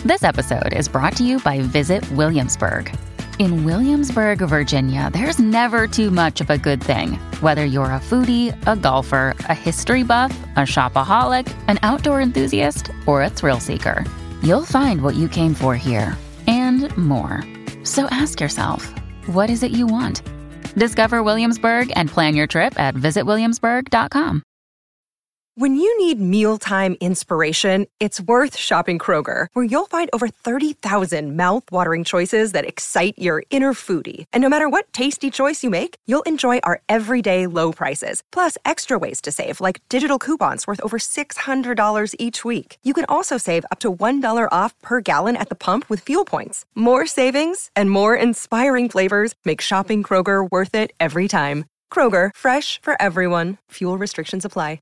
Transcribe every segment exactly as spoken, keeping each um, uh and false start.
This episode is brought to you by Visit Williamsburg. In Williamsburg, Virginia, there's never too much of a good thing. Whether you're a foodie, a golfer, a history buff, a shopaholic, an outdoor enthusiast, or a thrill seeker, you'll find what you came for here and more. So ask yourself, what is it you want? Discover Williamsburg and plan your trip at visit williamsburg dot com. When you need mealtime inspiration, it's worth shopping Kroger, where you'll find over thirty thousand mouth-watering choices that excite your inner foodie. And no matter what tasty choice you make, you'll enjoy our everyday low prices, plus extra ways to save, like digital coupons worth over six hundred dollars each week. You can also save up to one dollar off per gallon at the pump with fuel points. More savings and more inspiring flavors make shopping Kroger worth it every time. Kroger, fresh for everyone. Fuel restrictions apply.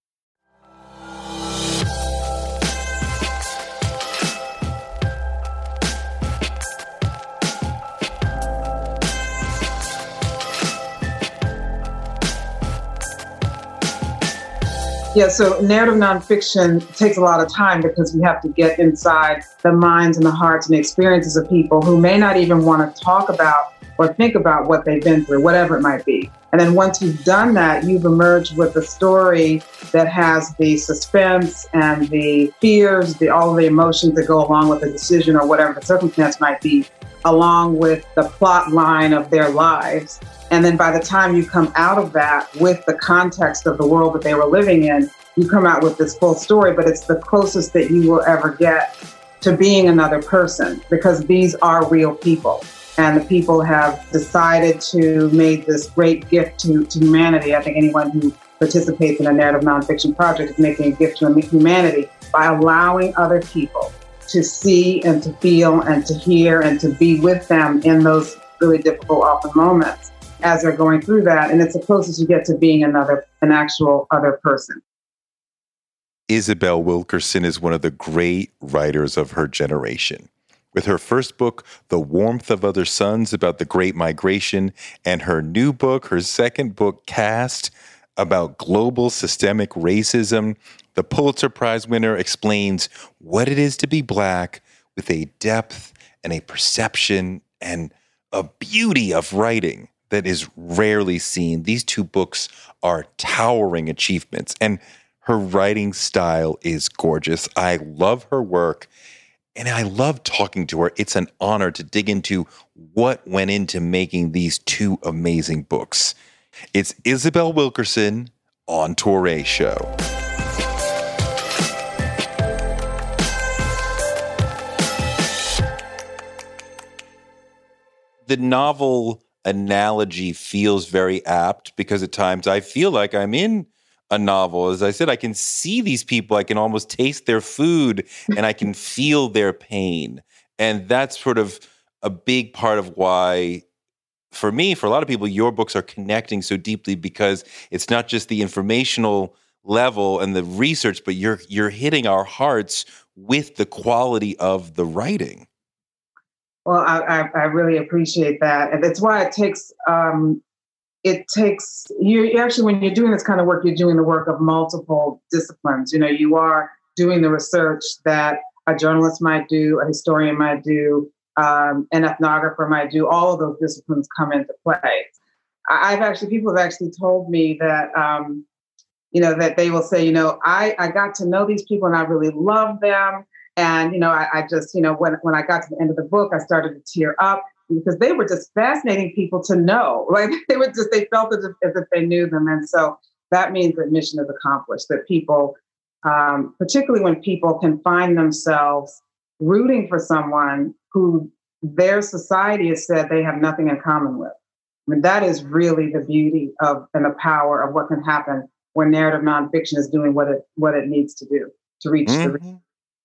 Yeah, so narrative nonfiction takes a lot of time because we have to get inside the minds and the hearts and the experiences of people who may not even want to talk about or think about what they've been through, whatever it might be. And then once you've done that, you've emerged with a story that has the suspense and the fears, the all of the emotions that go along with the decision or whatever the circumstance might be, along with the plot line of their lives. And then by the time you come out of that with the context of the world that they were living in, you come out with this full story, but it's the closest that you will ever get to being another person, because these are real people. And the people have decided to make this great gift to, to humanity. I think anyone who participates in a narrative nonfiction project is making a gift to humanity by allowing other people to see and to feel and to hear and to be with them in those really difficult, often moments as they're going through that. And it's the closest you get to being another, an actual other person. Isabel Wilkerson is one of the great writers of her generation. With her first book, The Warmth of Other Suns, about the Great Migration, and her new book, her second book, Caste, about global systemic racism, the Pulitzer Prize winner explains what it is to be Black with a depth and a perception and a beauty of writing that is rarely seen. These two books are towering achievements, and her writing style is gorgeous. I love her work, and I love talking to her. It's an honor to dig into what went into making these two amazing books. It's Isabel Wilkerson on Touré Show. The novel analogy feels very apt because at times I feel like I'm in a novel. As I said, I can see these people, I can almost taste their food, and I can feel their pain. And that's sort of a big part of why, for me, for a lot of people, your books are connecting so deeply, because it's not just the informational level and the research, but you're you're hitting our hearts with the quality of the writing. Well, I, I, I really appreciate that. And that's why it takes, um, it takes, you, you actually, when you're doing this kind of work, you're doing the work of multiple disciplines. You know, you are doing the research that a journalist might do, a historian might do, um, an ethnographer might do. All of those disciplines come into play. I, I've actually, people have actually told me that, um, you know, that they will say, you know, I, I got to know these people and I really love them. And, you know, I, I just, you know, when, when I got to the end of the book, I started to tear up because they were just fascinating people to know. Like they were just, they felt as if, as if they knew them. And so that means that mission is accomplished, that people, um, particularly when people can find themselves rooting for someone who their society has said they have nothing in common with. I mean, that is really the beauty of and the power of what can happen when narrative nonfiction is doing what it what it needs to do to reach mm-hmm. the reader.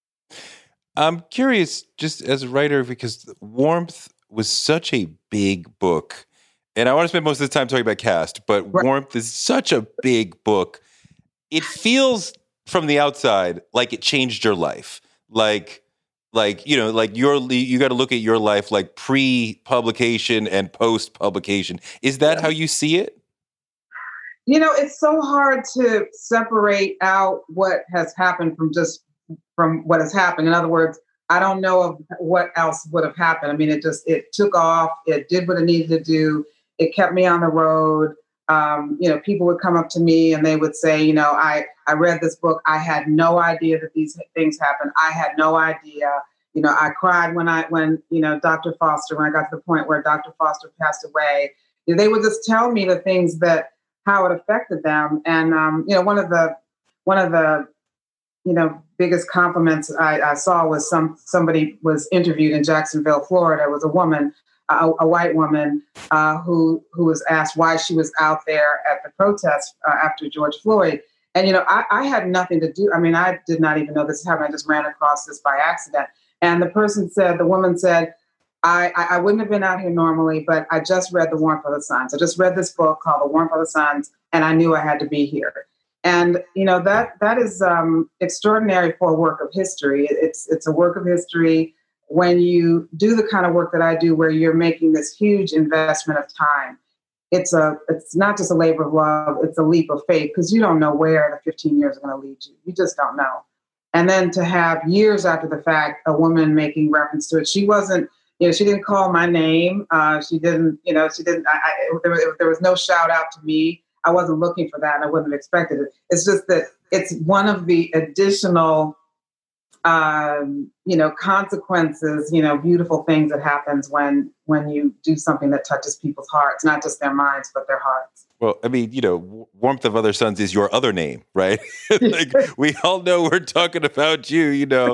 I'm curious, just as a writer, because Warmth was such a big book, and I want to spend most of the time talking about Caste, but right. Warmth is such a big book. It feels from the outside like it changed your life. Like, like you know, like your you got to look at your life like pre-publication and post-publication. Is that yeah. how you see it? You know, it's so hard to separate out what has happened from just from what has happened. In other words, I don't know of what else would have happened. I mean, it just, it took off. It did what it needed to do. It kept me on the road. Um, you know, people would come up to me and they would say, you know, I, I read this book. I had no idea that these things happened. I had no idea. You know, I cried when I, when, you know, Doctor Foster, when I got to the point where Doctor Foster passed away, they would just tell me the things that, how it affected them. And, um, you know, one of the, one of the, you know, biggest compliments I, I saw was some, somebody was interviewed in Jacksonville, Florida. It was a woman, a, a white woman, uh, who, who was asked why she was out there at the protest uh, after George Floyd. And, you know, I, I had nothing to do. I mean, I did not even know this happened. I just ran across this by accident. And the person said, the woman said, I, I, I wouldn't have been out here normally, but I just read The Warmth of the Suns. I just read this book called The Warmth of the Suns, and I knew I had to be here. And, you know, that that is um, extraordinary for a work of history. It's, it's a work of history when you do the kind of work that I do, where you're making this huge investment of time. It's a it's not just a labor of love, it's a leap of faith, because you don't know where the fifteen years are going to lead you. You just don't know. And then to have years after the fact, a woman making reference to it. She wasn't, you know, she didn't call my name. Uh, she didn't, you know, she didn't, I, I, there, was, there was no shout out to me. I wasn't looking for that, and I wouldn't have expected it. It's just that it's one of the additional, um, you know, consequences, you know, beautiful things that happens when when you do something that touches people's hearts, not just their minds, but their hearts. Well, I mean, you know, Warmth of Other Suns is your other name, right? Like, we all know we're talking about you, you know.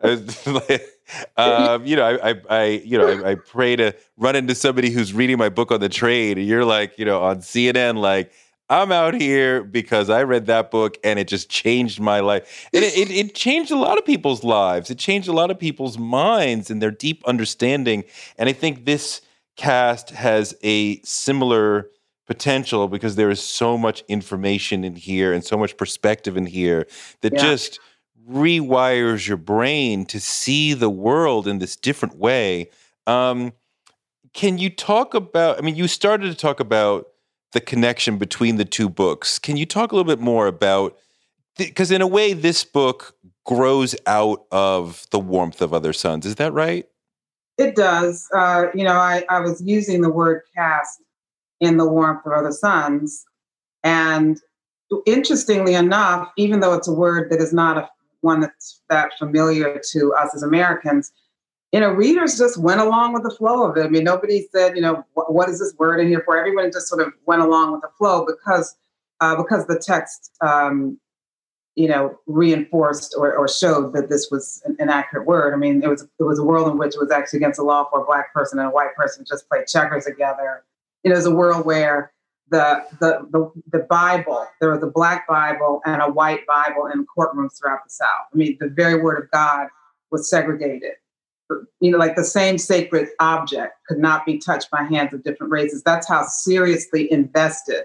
um, you know, I, I, I you know, I, I pray to run into somebody who's reading my book on the trade, and you're like, you know, on C N N, like, I'm out here because I read that book and it just changed my life. And it, it, it changed a lot of people's lives. It changed a lot of people's minds and their deep understanding. And I think this cast has a similar potential, because there is so much information in here and so much perspective in here that yeah. just rewires your brain to see the world in this different way. Um, can you talk about, I mean, you started to talk about the connection between the two books. Can you talk a little bit more about, because in a way this book grows out of The Warmth of Other Suns. Is that right? It does. Uh, you know, I, I was using the word cast in The Warmth of Other Suns. And interestingly enough, even though it's a word that is not a, one that's that familiar to us as Americans, you know, readers just went along with the flow of it. I mean, nobody said, you know, what, what is this word in here for? Everyone just sort of went along with the flow because uh, because the text, um, you know, reinforced or, or showed that this was an, an accurate word. I mean, it was it was a world in which it was actually against the law for a Black person and a white person to just play checkers together. It was a world where the, the the the Bible, there was a Black Bible and a white Bible in courtrooms throughout the South. I mean, the very word of God was segregated. You know, like the same sacred object could not be touched by hands of different races. That's how seriously invested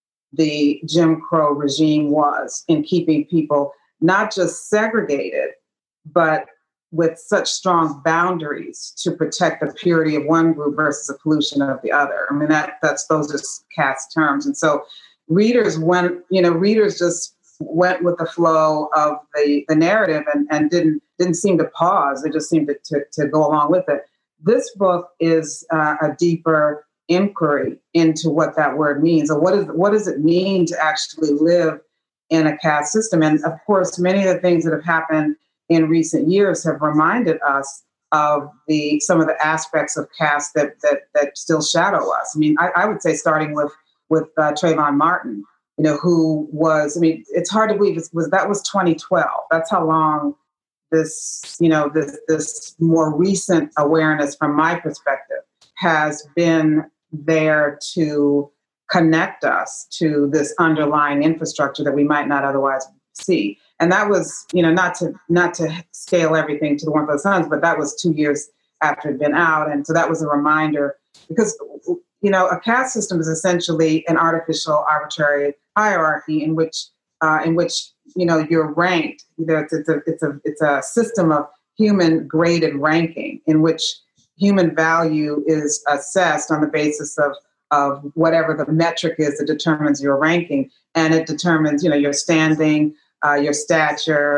the Jim Crow regime was in keeping people not just segregated, but with such strong boundaries to protect the purity of one group versus the pollution of the other. I mean, that that's those are cast terms. And so readers went, you know, readers just went with the flow of the, the narrative and, and didn't didn't seem to pause. They just seemed to, to, to go along with it. This book is uh, a deeper inquiry into what that word means, or what is what does it mean to actually live in a caste system. And of course, many of the things that have happened in recent years have reminded us of the some of the aspects of caste that that that still shadow us. I mean, I, I would say starting with with uh, Trayvon Martin, you know, who was, I mean, it's hard to believe it was that was twenty twelve. That's how long this, you know, this this more recent awareness from my perspective has been there to connect us to this underlying infrastructure that we might not otherwise see. And that was, you know, not to not to scale everything to The Warmth of the Suns, but that was two years after it had been out. And so that was a reminder, because, you know, a caste system is essentially an artificial, arbitrary hierarchy in which, uh, in which, you know, you're ranked. It's, it's a it's a it's a system of human graded ranking in which human value is assessed on the basis of of whatever the metric is that determines your ranking, and it determines, you know, your standing, uh, your stature,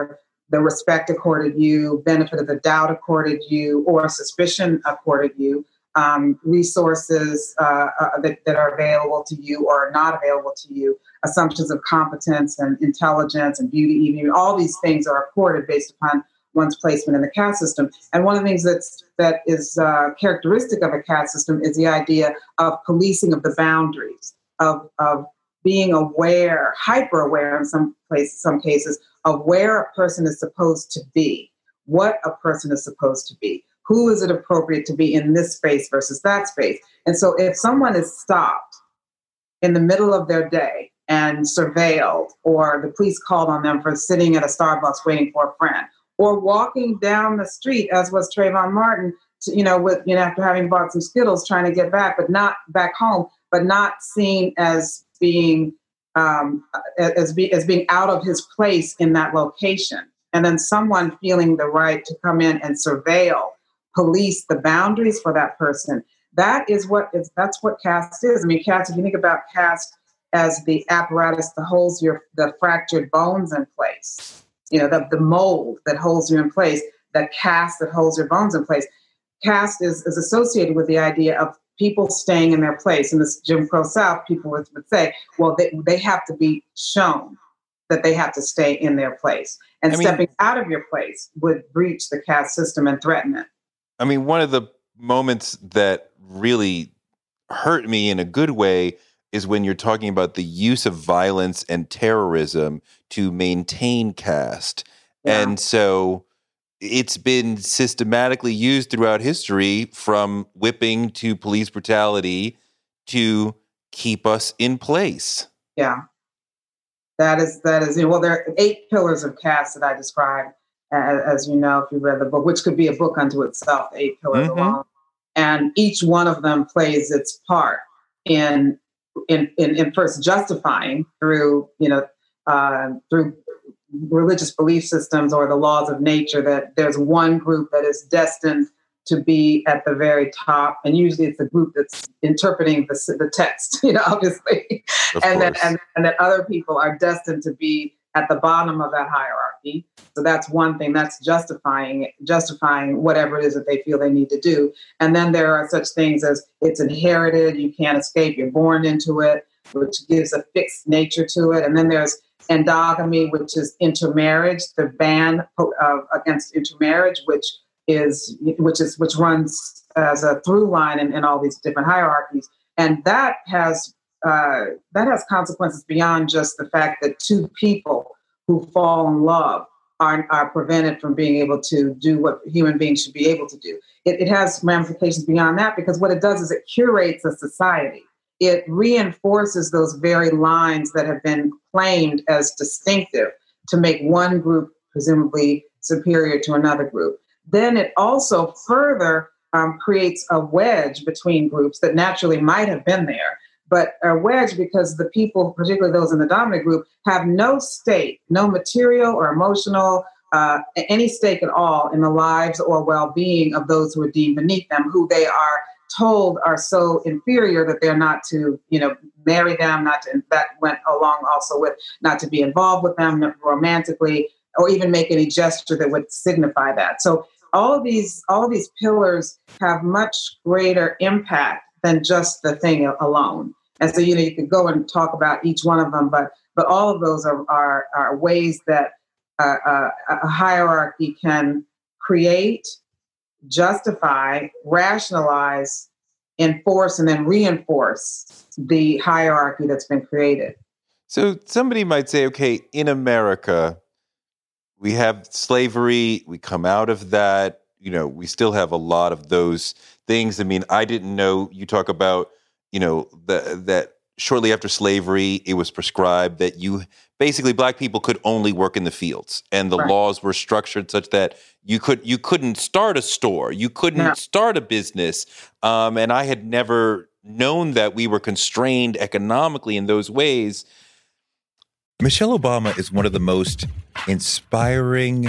the respect accorded you, benefit of the doubt accorded you, or suspicion accorded you, um, resources uh, uh, that, that are available to you or are not available to you, assumptions of competence and intelligence and beauty, even all these things are accorded based upon one's placement in the caste system. And one of the things that's, that is uh, characteristic of a caste system is the idea of policing of the boundaries, of, of being aware, hyper aware in some places, some cases, of where a person is supposed to be, what a person is supposed to be, who is it appropriate to be in this space versus that space. And so if someone is stopped in the middle of their day and surveilled, or the police called on them for sitting at a Starbucks waiting for a friend, or walking down the street, as was Trayvon Martin, to, you know, with you know after having bought some Skittles, trying to get back, but not back home, but not seen as being um, as, be, as being out of his place in that location, and then someone feeling the right to come in and surveil, police the boundaries for that person. That is what is that's what caste is. I mean, caste. If you think about caste as the apparatus that holds your the fractured bones in place. You know, the, the mold that holds you in place, the cast that holds your bones in place. Caste is, is associated with the idea of people staying in their place. In this Jim Crow South, people would, would say, well, they, they have to be shown that they have to stay in their place. And I mean, stepping out of your place would breach the caste system and threaten it. I mean, one of the moments that really hurt me in a good way is when you're talking about the use of violence and terrorism to maintain caste. Yeah. And so it's been systematically used throughout history, from whipping to police brutality, to keep us in place. Yeah. That is, that is, you know, well, there are eight pillars of caste that I described, as, as you know, if you read the book, which could be a book unto itself, the eight pillars mm-hmm. alone. And each one of them plays its part in In, in, in first justifying through, you know, uh, through religious belief systems or the laws of nature that there's one group that is destined to be at the very top, and usually it's the group that's interpreting the, the text, you know, obviously, of and that and, and that other people are destined to be at the bottom of that hierarchy. So that's one thing that's justifying justifying whatever it is that they feel they need to do. And then there are such things as it's inherited, you can't escape, you're born into it, which gives a fixed nature to it. And then there's endogamy, which is intermarriage, the ban uh, against intermarriage, which is which is which runs as a through line in, in all these different hierarchies. And that has Uh, that has consequences beyond just the fact that two people who fall in love are, are prevented from being able to do what human beings should be able to do. It, it has ramifications beyond that, because what it does is it curates a society. It reinforces those very lines that have been claimed as distinctive to make one group presumably superior to another group. Then it also further um, creates a wedge between groups that naturally might have been there, but a wedge because the people, particularly those in the dominant group, have no stake, no material or emotional, uh, any stake at all in the lives or well-being of those who are deemed beneath them, who they are told are so inferior that they're not to, you know, marry them, not to, that went along also with not to be involved with them romantically, or even make any gesture that would signify that. So all of these, all of these pillars have much greater impact than just the thing alone. And so, you know, you could go and talk about each one of them, but but all of those are are, are ways that uh, uh, a hierarchy can create, justify, rationalize, enforce, and then reinforce the hierarchy that's been created. So somebody might say, okay, in America, we have slavery, we come out of that, you know, we still have a lot of those things. I mean, I didn't know, you talk about, you know, the, that shortly after slavery, it was prescribed that you basically black people could only work in the fields, and the right. laws were structured such that you could you couldn't start a store, you couldn't no. start a business, um, and I had never known that we were constrained economically in those ways. Michelle Obama is one of the most inspiring,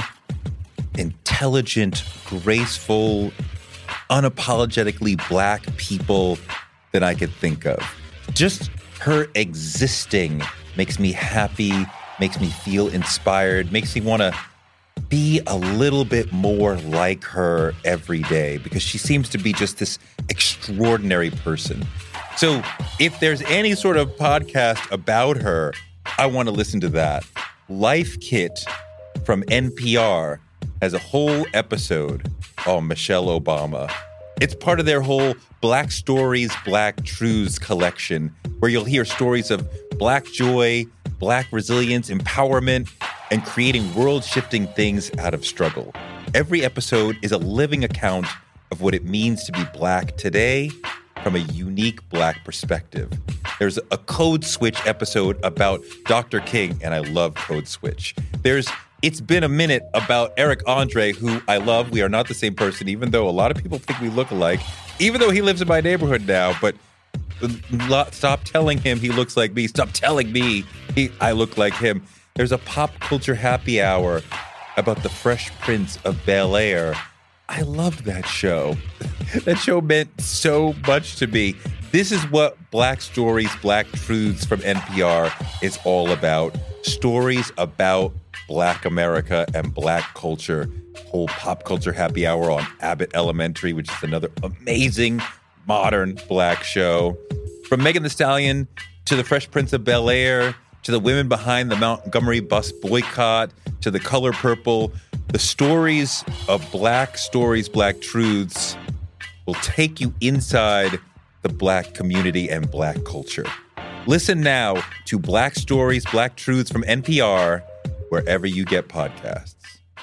intelligent, graceful, unapologetically black people that I could think of. Just her existing makes me happy, makes me feel inspired, makes me want to be a little bit more like her every day because she seems to be just this extraordinary person. So if there's any sort of podcast about her, I want to listen to that. Life Kit from N P R has a whole episode on Michelle Obama. It's part of their whole Black Stories, Black Truths collection, where you'll hear stories of Black joy, Black resilience, empowerment, and creating world-shifting things out of struggle. Every episode is a living account of what it means to be Black today from a unique Black perspective. There's a Code Switch episode about Doctor King, and I love Code Switch. There's It's Been a Minute about Eric Andre, who I love. We are not the same person, even though a lot of people think we look alike, even though he lives in my neighborhood now. But stop telling him he looks like me. Stop telling me he, I look like him. There's a pop culture happy hour about the Fresh Prince of Bel-Air. I loved that show. That show meant so much to me. This is what Black Stories, Black Truths from N P R is all about. Stories about Black America and Black culture. Whole pop culture happy hour on Abbott Elementary, which is another amazing modern Black show. From Megan Thee Stallion to the Fresh Prince of Bel-Air to the women behind the Montgomery bus boycott to the Color Purple, the stories of Black Stories, Black Truths will take you inside the Black community and Black culture. Listen now to Black Stories, Black Truths from N P R, wherever you get podcasts.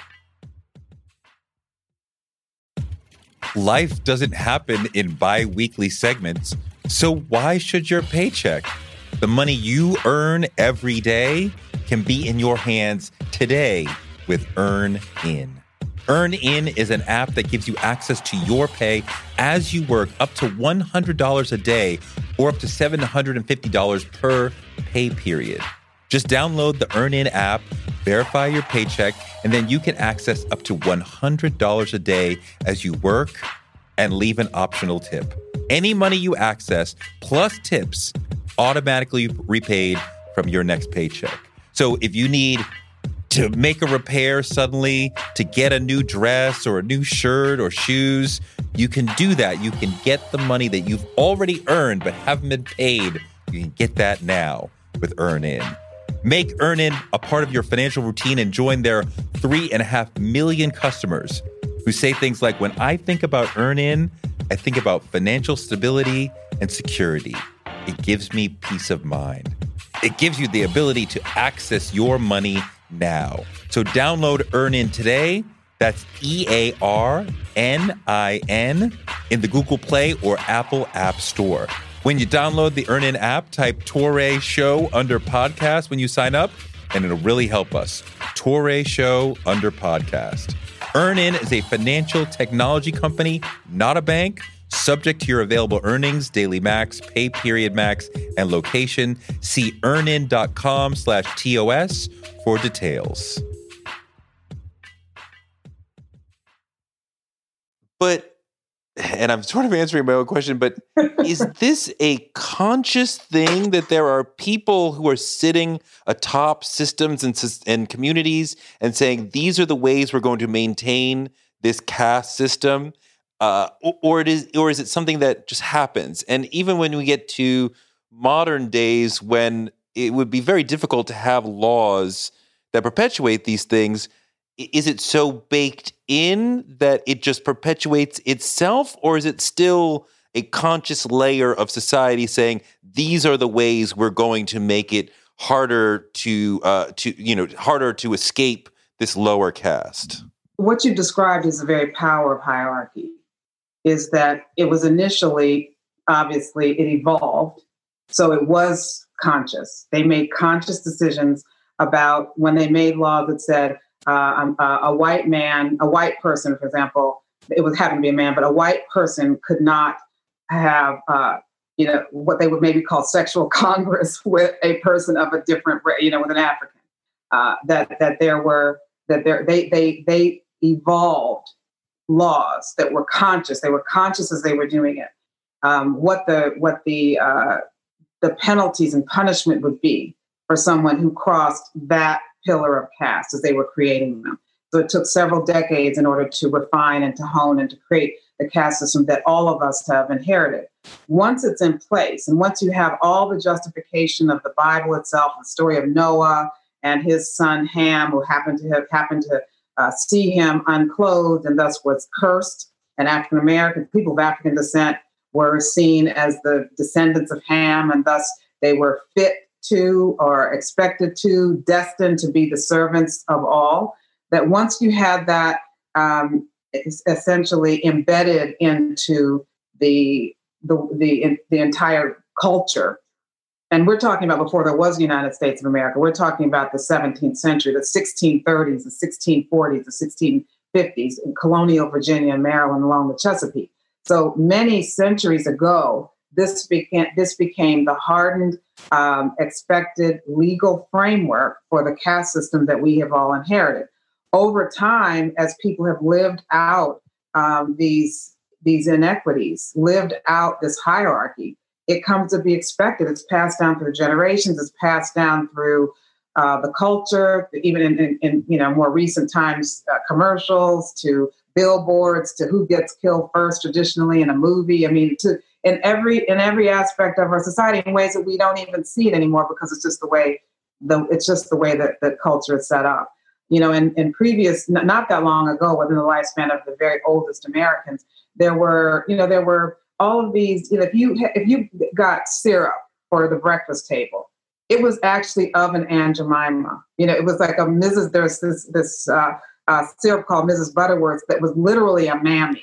Life doesn't happen in bi-weekly segments, so why should your paycheck? The money you earn every day can be in your hands today with EarnIn. EarnIn is an app that gives you access to your pay as you work up to one hundred dollars a day or up to seven hundred fifty dollars per pay period. Just download the EarnIn app, verify your paycheck, and then you can access up to one hundred dollars a day as you work and leave an optional tip. Any money you access plus tips automatically repaid from your next paycheck. So if you need to make a repair suddenly, to get a new dress or a new shirt or shoes, you can do that. You can get the money that you've already earned but haven't been paid. You can get that now with EarnIn. Make EarnIn a part of your financial routine and join their three and a half million customers who say things like, when I think about EarnIn, I think about financial stability and security. It gives me peace of mind. It gives you the ability to access your money now. So download EarnIn today. That's E A R N I N in the Google Play or Apple App Store. When you download the EarnIn app, type Touré Show under podcast when you sign up, and it'll really help us. Touré Show under podcast. EarnIn is a financial technology company, not a bank. Subject to your available earnings, daily max, pay period max, and location. See earnin.com slash TOS for details. But, and I'm sort of answering my own question, but is this a conscious thing that there are people who are sitting atop systems and, and communities and saying, these are the ways we're going to maintain this caste system? Uh, or, or it is, or is it something that just happens? And even when we get to modern days, when it would be very difficult to have laws that perpetuate these things, is it so baked in that it just perpetuates itself, or is it still a conscious layer of society saying these are the ways we're going to make it harder to, uh, to you know, harder to escape this lower caste? What you described is the very power of hierarchy. Is that it was initially, obviously, it evolved. So it was conscious. They made conscious decisions about when they made laws that said uh, a, a white man, a white person, for example, it was having to be a man, but a white person could not have, uh, you know, what they would maybe call sexual congress with a person of a different, you know, with an African. Uh, that that there were that there they they they evolved laws that were conscious. They were conscious as they were doing it. Um, what the what the uh, the penalties and punishment would be for someone who crossed that pillar of caste as they were creating them. So it took several decades in order to refine and to hone and to create the caste system that all of us have inherited. Once it's in place, and once you have all the justification of the Bible itself, the story of Noah and his son Ham, who happened to have happened to uh, see him unclothed and thus was cursed, and African American people of African descent were seen as the descendants of Ham, and thus they were fit to or expected to, destined to be the servants of all. That once you had that um, essentially embedded into the the the the entire culture, and we're talking about before there was the United States of America. We're talking about the seventeenth century, the sixteen thirties, the sixteen forties, the sixteen fifties in colonial Virginia and Maryland along the Chesapeake. So many centuries ago, this became this became the hardened, um, expected legal framework for the caste system that we have all inherited. Over time, as people have lived out um, these these inequities, lived out this hierarchy, it comes to be expected. It's passed down through generations. It's passed down through uh, the culture, even in, in, in you know more recent times, uh, commercials to billboards to who gets killed first traditionally in a movie. I mean, to in every in every aspect of our society in ways that we don't even see it anymore because it's just the way the it's just the way that the culture is set up. You know, in, in previous, not that long ago, within the lifespan of the very oldest Americans, there were, you know, there were all of these, you know, if you if you got syrup for the breakfast table, it was actually of an Aunt Jemima. You know, it was like a Missus There's this this uh, uh, syrup called Missus Butterworth that was literally a mammy,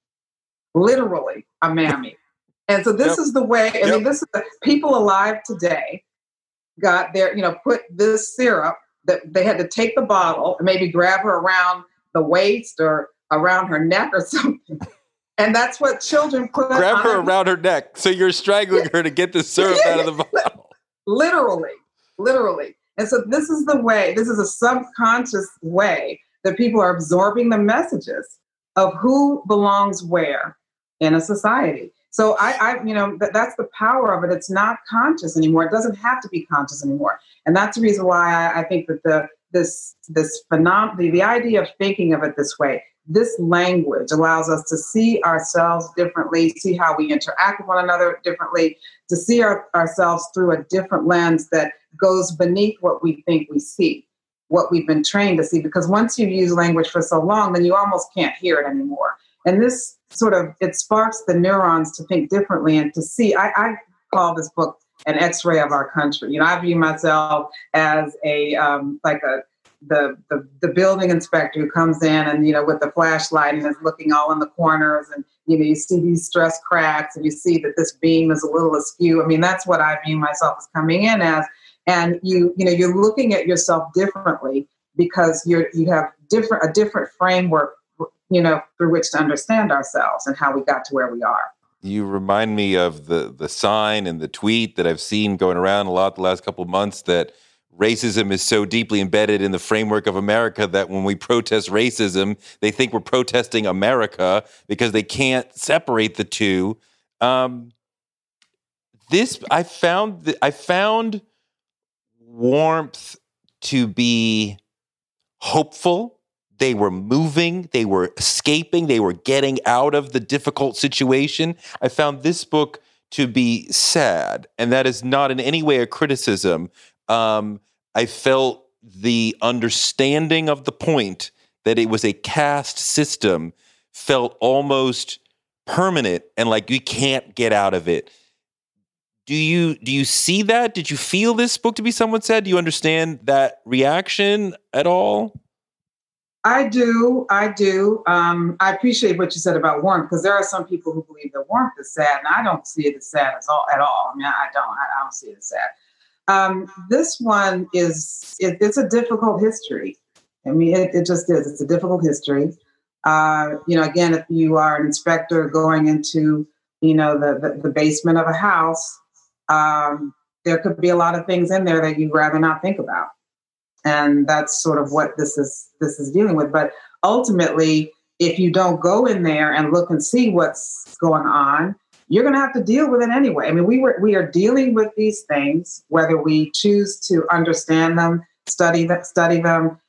literally a mammy. And so this yep. is the way. I yep. mean, this is the people alive today got their, you know, put this syrup. That they had to take the bottle and maybe grab her around the waist or around her neck or something. And that's what children put grab on her around her neck. So you're strangling her to get the syrup out of the bottle. Literally, literally. And so this is the way, this is a subconscious way that people are absorbing the messages of who belongs where in a society. So I, I you know, th- that's the power of it. It's not conscious anymore. It doesn't have to be conscious anymore. And that's the reason why I, I think that the this this phenomenon, the, the idea of thinking of it this way, this language allows us to see ourselves differently, see how we interact with one another differently, to see our, ourselves through a different lens that goes beneath what we think we see, what we've been trained to see. Because once you use language for so long, then you almost can't hear it anymore. And this sort of, it sparks the neurons to think differently and to see. I, I call this book an X-ray of our country. You know, I view myself as a, um, like a, the, the the building inspector who comes in and, you know, with the flashlight and is looking all in the corners and, you know, you see these stress cracks and you see that this beam is a little askew. I mean, that's what I view myself as coming in as. And you, you know, you're looking at yourself differently because you're, you have different, a different framework, you know, through which to understand ourselves and how we got to where we are. You remind me of the the sign and the tweet that I've seen going around a lot the last couple of months that racism is so deeply embedded in the framework of America that when we protest racism, they think we're protesting America because they can't separate the two. Um, this I found th- I found warmth to be hopeful. They were moving, they were escaping, they were getting out of the difficult situation. I found this book to be sad, and that is not in any way a criticism. Um, I felt the understanding of the point that it was a caste system felt almost permanent and like you can't get out of it. Do you do you see that? Did you feel this book to be somewhat sad? Do you understand that reaction at all? I do. I do. Um, I appreciate what you said about warmth because there are some people who believe that warmth is sad, and I don't see it as sad as all, at all. I mean, I don't. I, I don't see it as sad. Um, this one is, it, it's a difficult history. I mean, it, it just is. It's a difficult history. Uh, you know, again, if you are an inspector going into, you know, the, the, the basement of a house, um, there could be a lot of things in there that you'd rather not think about. And that's sort of what this is this is dealing with. But ultimately, if you don't go in there and look and see what's going on, you're going to have to deal with it anyway. I mean, we were we are dealing with these things, whether we choose to understand them, study them, study them,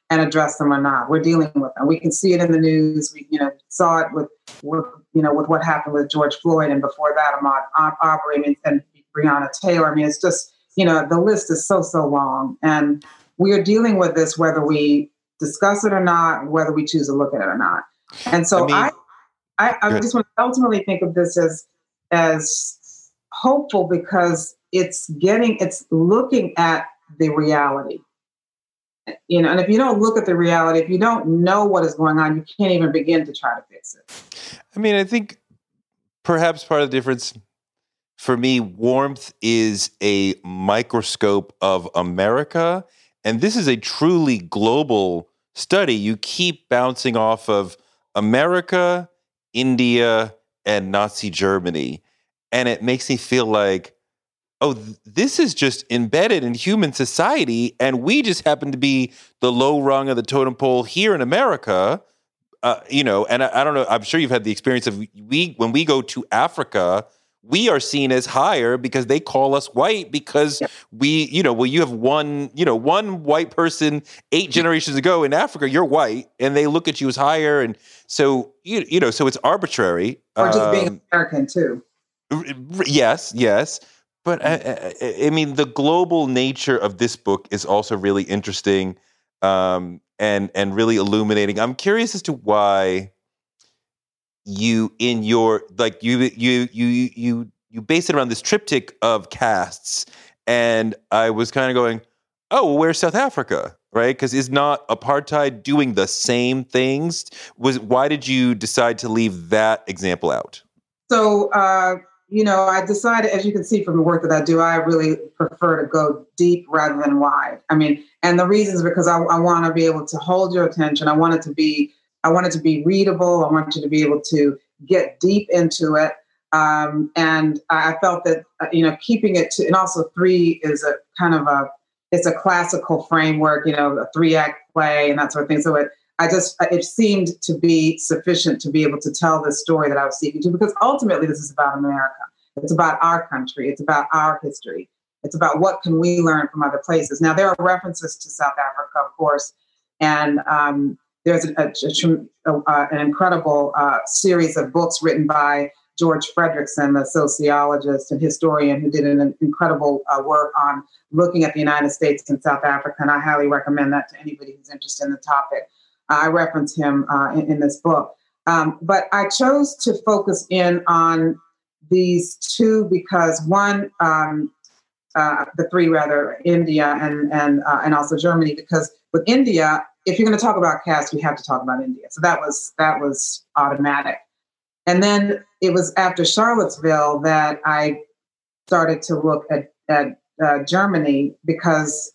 and address them or not. We're dealing with them. We can see it in the news. We, you know, saw it with, with you know, with what happened with George Floyd, and before that, Ahmaud Arbery and Breonna Taylor. I mean, it's just, you know, the list is so, so long. And we are dealing with this whether we discuss it or not, whether we choose to look at it or not. And so I, mean, I, I, I just want to ultimately think of this as, as hopeful, because it's getting, it's looking at the reality. You know, and if you don't look at the reality, if you don't know what is going on, you can't even begin to try to fix it. I mean, I think perhaps part of the difference for me, Warmth is a microscope of America, and this is a truly global study. You keep bouncing off of America, India, and Nazi Germany, and it makes me feel like, oh, th- this is just embedded in human society, and we just happen to be the low rung of the totem pole here in America. Uh, you know, and I, I don't know, I'm sure you've had the experience of we when we go to Africa, we are seen as higher because they call us white because yep. we, you know, well, you have one, you know, one white person eight generations ago in Africa, you're white, and they look at you as higher. And so, you, you know, so it's arbitrary. Or just um, being American too. Yes, yes. But I, I, I mean, the global nature of this book is also really interesting um, and, and really illuminating. I'm curious as to why you in your like you you you you you base it around this triptych of castes, and I was kind of going, oh, well, where's South Africa, right? Because is not apartheid doing the same things? Was why did you decide to leave that example out? So uh, you know, I decided, as you can see from the work that I do, I really prefer to go deep rather than wide. I mean, and the reason is because I, I want to be able to hold your attention. I want it to be I want it to be readable. I want you to be able to get deep into it. Um, and I felt that, uh, you know, keeping it to, and also three is a kind of a, it's a classical framework, you know, a three act play and that sort of thing. So it, I just, it seemed to be sufficient to be able to tell the story that I was seeking to, because ultimately this is about America. It's about our country. It's about our history. It's about what can we learn from other places. Now, there are references to South Africa, of course, and, um, There's a, a, a, uh, an incredible uh, series of books written by George Fredrickson, the sociologist and historian who did an incredible uh, work on looking at the United States and South Africa. And I highly recommend that to anybody who's interested in the topic. Uh, I reference him uh, in, in this book. Um, but I chose to focus in on these two because one, um, uh, the three rather, India and, and, uh, and also Germany, because with India, if you're going to talk about caste, you have to talk about India. So that was that was automatic. And then it was after Charlottesville that I started to look at, at uh, Germany because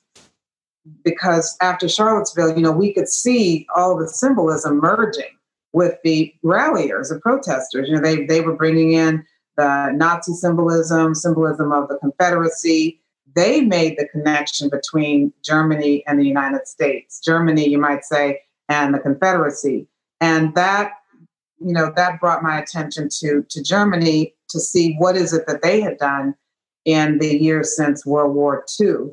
because after Charlottesville, you know, we could see all the symbolism merging with the ralliers, the protesters. You know, they they were bringing in the Nazi symbolism, symbolism of the Confederacy. They made the connection between Germany and the United States, Germany, you might say, and the Confederacy. And that, you know, that brought my attention to, to Germany to see what is it that they had done in the years since World War Two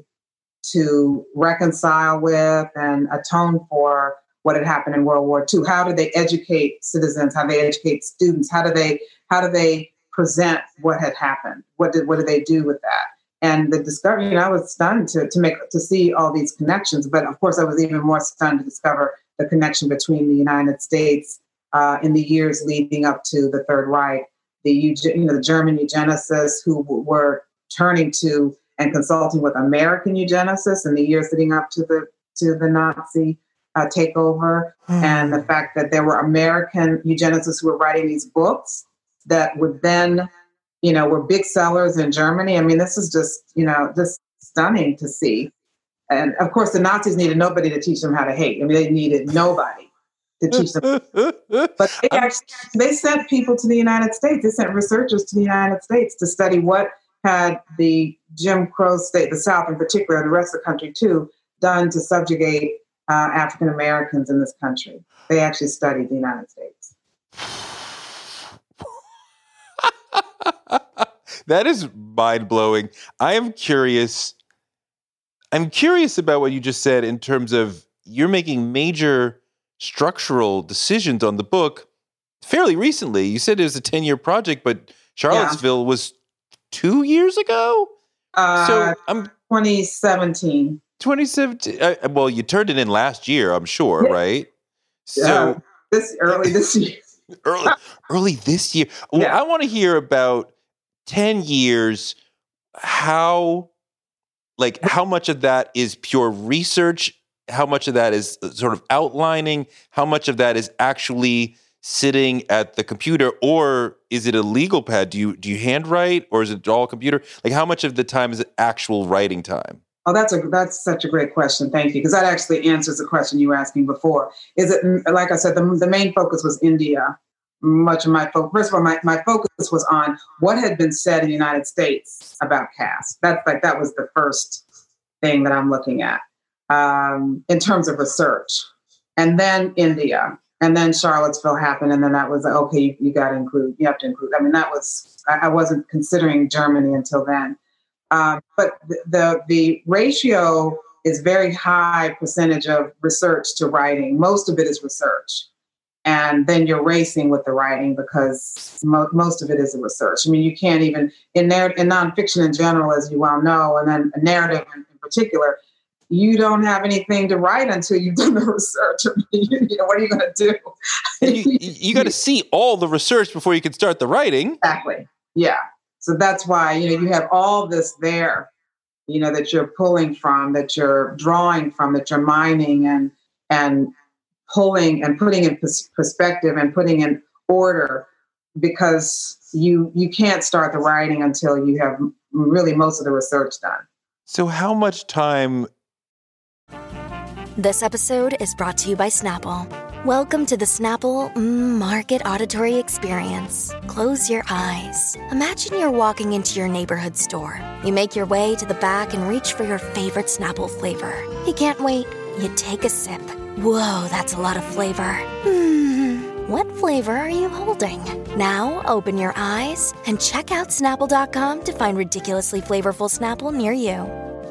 to reconcile with and atone for what had happened in World War Two. How do they educate citizens? How do they educate students? How do they, how do they present what had happened? What did, what did they do with that? And the discovery, you know, I was stunned to to make to see all these connections. But of course, I was even more stunned to discover the connection between the United States uh, in the years leading up to the Third Reich, the you know the German eugenicists who were turning to and consulting with American eugenicists in the years leading up to the to the Nazi uh, takeover, mm. and the fact that there were American eugenicists who were writing these books that would then, you know, were big sellers in Germany. I mean, this is just, you know, just stunning to see. And of course, the Nazis needed nobody to teach them how to hate. I mean, they needed nobody to teach them. But they actually, they sent people to the United States. They sent researchers to the United States to study what had the Jim Crow state, the South in particular, and the rest of the country too, done to subjugate uh, African Americans in this country. They actually studied the United States. That is mind-blowing. I am curious. I'm curious about what you just said in terms of you're making major structural decisions on the book fairly recently. You said it was a ten-year project, but Charlottesville yeah. was two years ago? Uh, so I'm twenty seventeen. twenty seventeen. Uh, well, you turned it in last year, I'm sure, yeah. right? So uh, this early this year. early, early this year. Well, yeah. I want to hear about ten years. How, like, how much of that is pure research? How much of that is sort of outlining? How much of that is actually sitting at the computer, or is it a legal pad? Do you do you handwrite, or is it all computer? Like, how much of the time is it actual writing time? Oh, that's a that's such a great question. Thank you, because that actually answers the question you were asking before. Is it, like I said, the, the main focus was India. Much of my focus, first of all, my, my focus was on what had been said in the United States about caste. That's like that was the first thing that I'm looking at um, in terms of research, and then India. And then Charlottesville happened, and then that was like, okay, you, you got to include, you have to include. I mean, that was, I, I wasn't considering Germany until then. Um, but the, the the ratio is very high percentage of research to writing. Most of it is research. And then you're racing with the writing because mo- most of it is a research. I mean, you can't even, in, narr- in nonfiction in general, as you well know, and then a narrative in, in particular, you don't have anything to write until you've done the research. I mean, you, you know, what are you going to do? you you got to see all the research before you can start the writing. Exactly. Yeah. So that's why, you know, you have all this there, you know, that you're pulling from, that you're drawing from, that you're mining and and pulling and putting in pers- perspective and putting in order, because you you can't start the writing until you have really most of the research done. So how much time... This episode is brought to you by Snapple. Welcome to the Snapple mm, Market Auditory Experience. Close your eyes. Imagine you're walking into your neighborhood store. You make your way to the back and reach for your favorite Snapple flavor. You can't wait. You take a sip. Whoa, that's a lot of flavor. Hmm, what flavor are you holding? Now open your eyes and check out Snapple dot com to find ridiculously flavorful Snapple near you.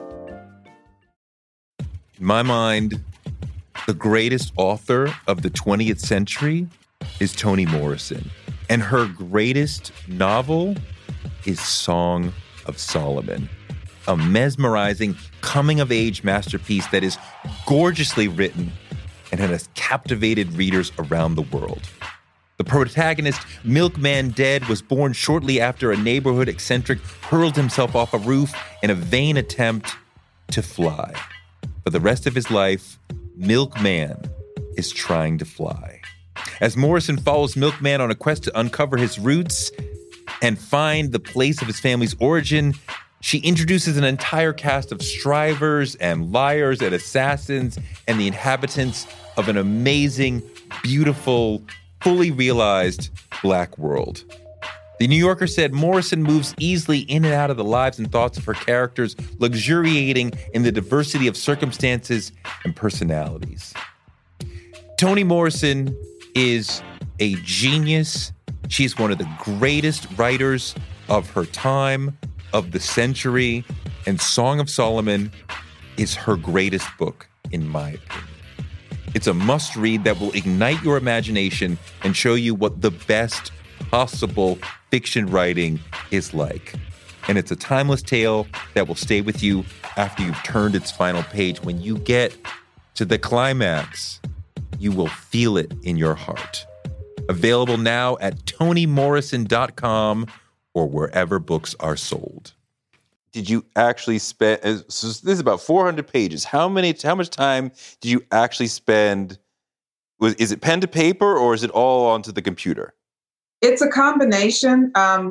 In my mind, the greatest author of the twentieth century is Toni Morrison. And her greatest novel is Song of Solomon, a mesmerizing coming-of-age masterpiece that is gorgeously written and has captivated readers around the world. The protagonist, Milkman Dead, was born shortly after a neighborhood eccentric hurled himself off a roof in a vain attempt to fly. For the rest of his life, Milkman is trying to fly. As Morrison follows Milkman on a quest to uncover his roots and find the place of his family's origin, she introduces an entire cast of strivers and liars and assassins and the inhabitants of an amazing, beautiful, fully realized Black world. The New Yorker said Morrison moves easily in and out of the lives and thoughts of her characters, luxuriating in the diversity of circumstances and personalities. Toni Morrison is a genius. She's one of the greatest writers of her time, of the century, and Song of Solomon is her greatest book, in my opinion. It's a must-read that will ignite your imagination and show you what the best possible fiction writing is like. And it's a timeless tale that will stay with you after you've turned its final page. When you get to the climax, you will feel it in your heart. Available now at toni morrison dot com or wherever books are sold. Did you actually spend, so this is about four hundred pages. How many, how much time did you actually spend? Was, is it pen to paper or is it all onto the computer? It's a combination. Um,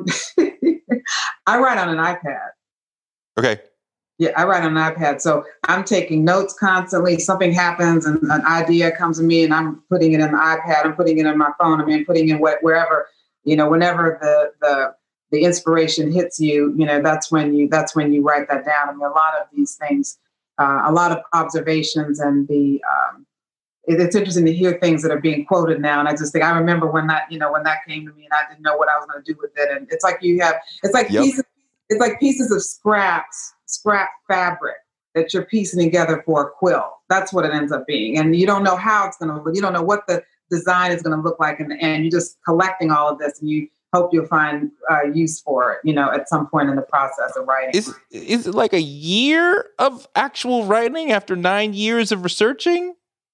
I write on an iPad. Okay. Yeah, I write on an iPad. So I'm taking notes constantly. Something happens and an idea comes to me and I'm putting it in the iPad. I'm putting it in my phone. I mean, putting it wherever, you know, whenever the, the, the inspiration hits you, you know, that's when you, that's when you write that down. I mean, a lot of these things, uh, a lot of observations and the, um, it, it's interesting to hear things that are being quoted now. And I just think, I remember when that, you know, when that came to me and I didn't know what I was going to do with it. And it's like you have, it's like yep. pieces, it's like pieces of scraps, scrap fabric that you're piecing together for a quilt. That's what it ends up being. And you don't know how it's going to look. You don't know what the design is going to look like in the end. You're just collecting all of this, and you hope you'll find uh, use for it, you know, at some point in the process of writing. Is, is it like a year of actual writing after nine years of researching?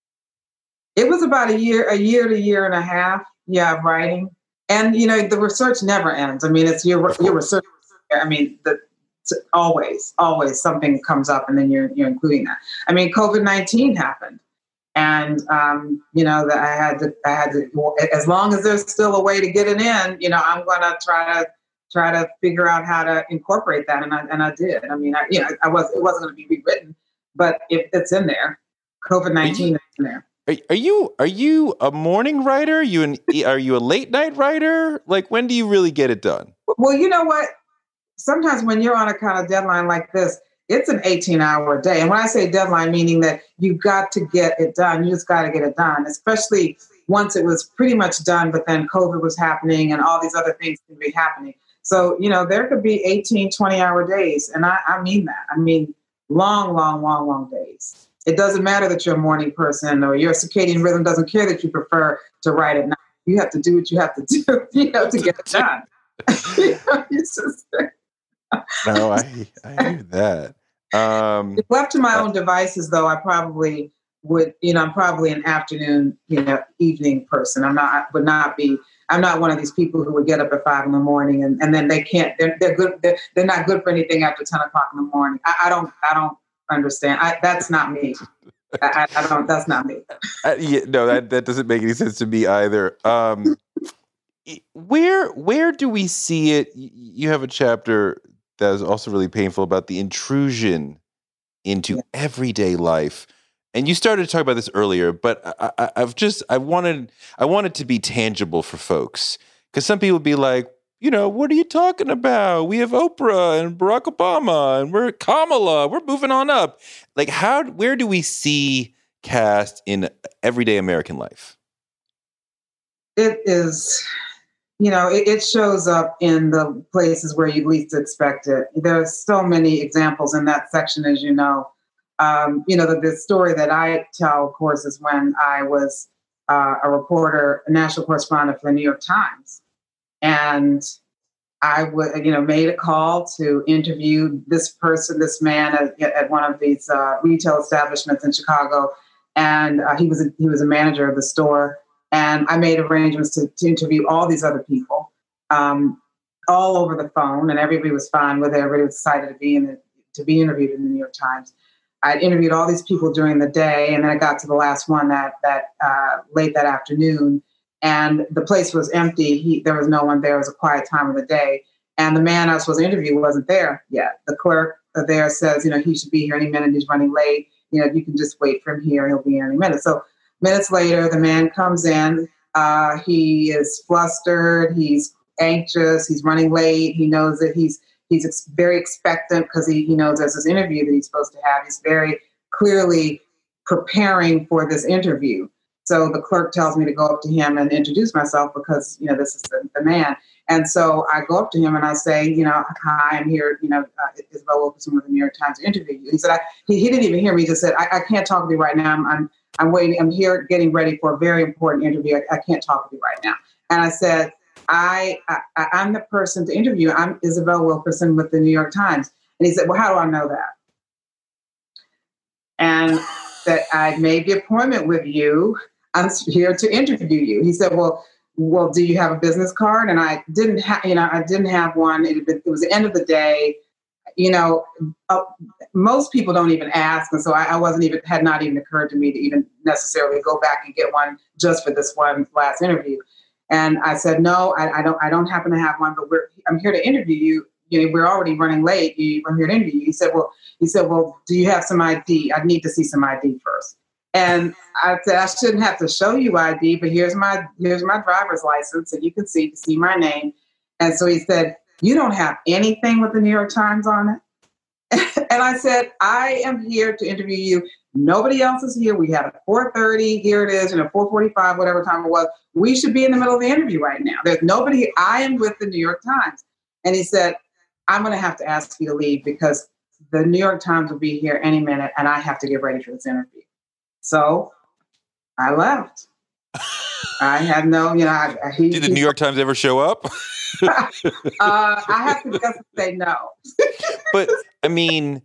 It was about a year, a year to year and a half, yeah, of writing. And, you know, the research never ends. I mean, it's your, your research. I mean, the, always, always something comes up, and then you're you're including that. I mean, COVID nineteen happened, and um, you know that I had to I had to. As long as there's still a way to get it in, you know, I'm gonna try to try to figure out how to incorporate that, and I and I did. I mean, I, you know, I was it wasn't going to be rewritten, but it, it's in there. COVID nineteen is in there. Are, are you are you a morning writer? Are you an are you a late night writer? Like, when do you really get it done? Well, you know what? Sometimes when you're on a kind of deadline like this, it's an eighteen hour day. And when I say deadline, meaning that you've got to get it done. You just got to get it done, especially once it was pretty much done, but then COVID was happening and all these other things could be happening. So, you know, there could be eighteen, twenty hour days. And I, I mean that. I mean, long, long, long, long days. It doesn't matter that you're a morning person or your circadian rhythm doesn't care that you prefer to write at night. You have to do what you have to do, you know, to get it done. You know, it's just, No, I I hear that. Um, if left to my own devices, though, I probably would. You know, I'm probably an afternoon, you know, evening person. I'm not. I would not be. I'm not one of these people who would get up at five in the morning and, and then they can't. They're they're good. They're, they're not good for anything after ten o'clock in the morning. I, I don't. I don't understand. I, that's not me. I, I don't. That's not me. I, yeah, no, that that doesn't make any sense to me either. Um, where where do we see it? You have a chapter that is also really painful about the intrusion into yeah. everyday life. And you started to talk about this earlier, but I, I, I've just, I wanted, I wanted to be tangible for folks. Because some people would be like, you know, what are you talking about? We have Oprah and Barack Obama and we're Kamala. We're moving on up. Like, how, where do we see caste in everyday American life? It is... You know, it, it shows up in the places where you least expect it. There are so many examples in that section, as you know. Um, you know, the, the story that I tell, of course, is when I was uh, a reporter, a national correspondent for the New York Times. And I would, you know, made a call to interview this person, this man at, at one of these uh, retail establishments in Chicago. And uh, he was a, he was a manager of the store. And I made arrangements to, to interview all these other people, um, all over the phone, and everybody was fine with it. Everybody was excited to be in the, to be interviewed in the New York Times. I interviewed all these people during the day, and then I got to the last one that that uh, late that afternoon, and the place was empty. He, there was no one there. It was a quiet time of the day, and the man I was supposed to interview wasn't there yet. The clerk there says, you know, he should be here any minute. He's running late. You know, you can just wait for him here. He'll be here any minute. So. Minutes later, the man comes in. Uh, he is flustered. He's anxious. He's running late. He knows that he's he's ex- very expectant because he, he knows there's this interview that he's supposed to have. He's very clearly preparing for this interview. So the clerk tells me to go up to him and introduce myself because, you know, this is the, the man. And so I go up to him and I say, you know, hi, I'm here, you know, uh, Isabel Wilkerson with the New York Times to interview you. He said, I, he, he didn't even hear me. He just said, I, I can't talk to you right now. I'm, I'm I'm waiting. I'm here getting ready for a very important interview. I, I can't talk to you right now. And I said, I, I, I'm the person to interview. I'm Isabel Wilkerson with the New York Times. And he said, well, how do I know that? And that I made the appointment with you. I'm here to interview you. He said, well, well, do you have a business card? And I didn't have, you know, I didn't have one. It, it was the end of the day. You know, uh, most people don't even ask. And so I, I wasn't even, had not even occurred to me to even necessarily go back and get one just for this one last interview. And I said, no, I, I don't, I don't happen to have one, but we're, I'm here to interview you. You know, we're already running late. You, I'm here to interview you. He said, well, he said, well, do you have some I D? I need to see some I D first. And I said, I shouldn't have to show you I D, but here's my, here's my driver's license. And you can see, to see my name. And so he said, you don't have anything with the New York Times on it? And I said, I am here to interview you. Nobody else is here. We had a four thirty. Here it is, you know, four forty-five, whatever time it was. We should be in the middle of the interview right now. There's nobody. I am with the New York Times. And he said, I'm going to have to ask you to leave because the New York Times will be here any minute and I have to get ready for this interview. So I left. I had no, you know, I, I, he, Did the New York Times ever show up? uh, I have to just say no. But I mean,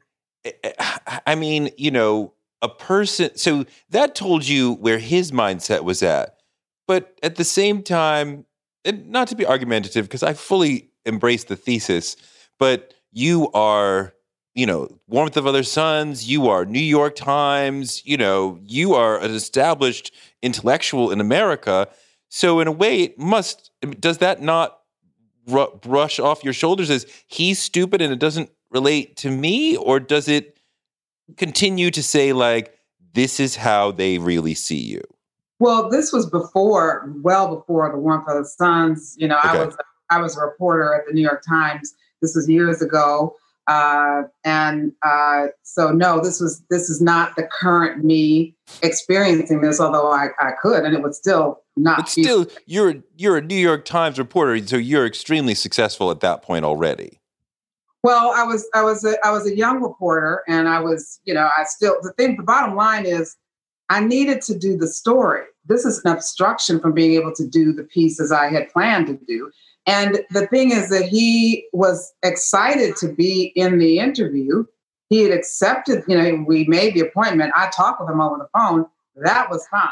I mean, you know, a person, so that told you where his mindset was at. But at the same time, and not to be argumentative, because I fully embrace the thesis, but you are, you know, Warmth of Other Suns, you are New York Times, you know, you are an established intellectual in America. So in a way, it must, does that not r- brush off your shoulders as he's stupid and it doesn't relate to me? Or does it continue to say, like, this is how they really see you? Well, this was before, well before the Warmth of the Suns. You know, Okay. I was I was a reporter at the New York Times. This was years ago, uh, and uh, so no, this was this is not the current me experiencing this. Although I, I could, and it would still not. But still, you're you're a New York Times reporter, so you're extremely successful at that point already. Well, I was I was a, I was a young reporter, and I was, you know, I still the thing. The bottom line is, I needed to do the story. This is an obstruction from being able to do the pieces I had planned to do. And the thing is that he was excited to be in the interview. He had accepted, you know, we made the appointment. I talked with him over the phone. That was fine.